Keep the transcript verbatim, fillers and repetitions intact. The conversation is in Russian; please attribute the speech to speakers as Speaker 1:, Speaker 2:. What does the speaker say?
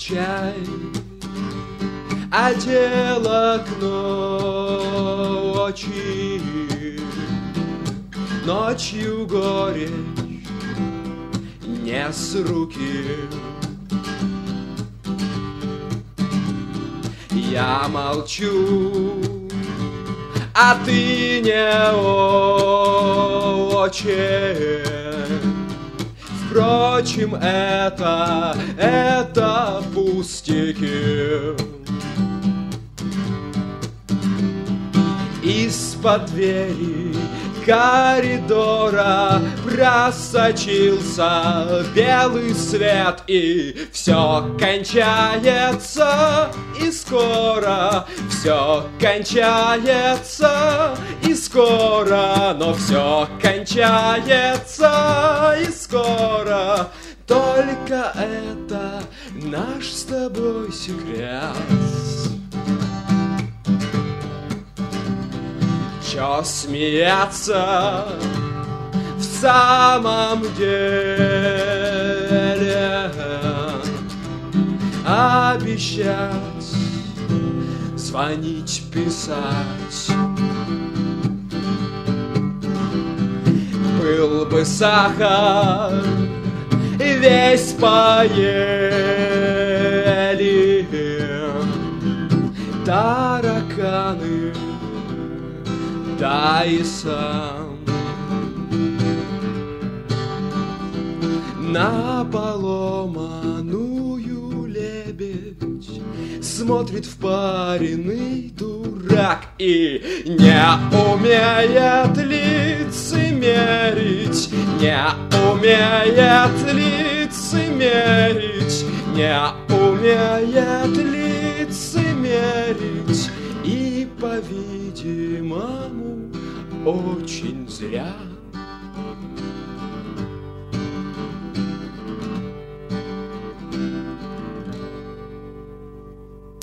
Speaker 1: чай, одел окно очи, ночью горечь не с руки. Я молчу, а ты не очень. Впрочем, это, это пустяки. Из-под двери коридора просочился белый свет, и все кончается, и скоро все кончается, и скоро, но все кончается, и скоро. Только это наш с тобой секрет. Чё смеяться в самом деле? Обещать, звонить, писать. Был бы сахар, весь поели. Тараканы, да и сам на поломанную лебедь смотрит впаренный дурак и не умеет лицемерить, не умеет лицемерить, не умеет лицемерить. И, по-видимому, очень зря.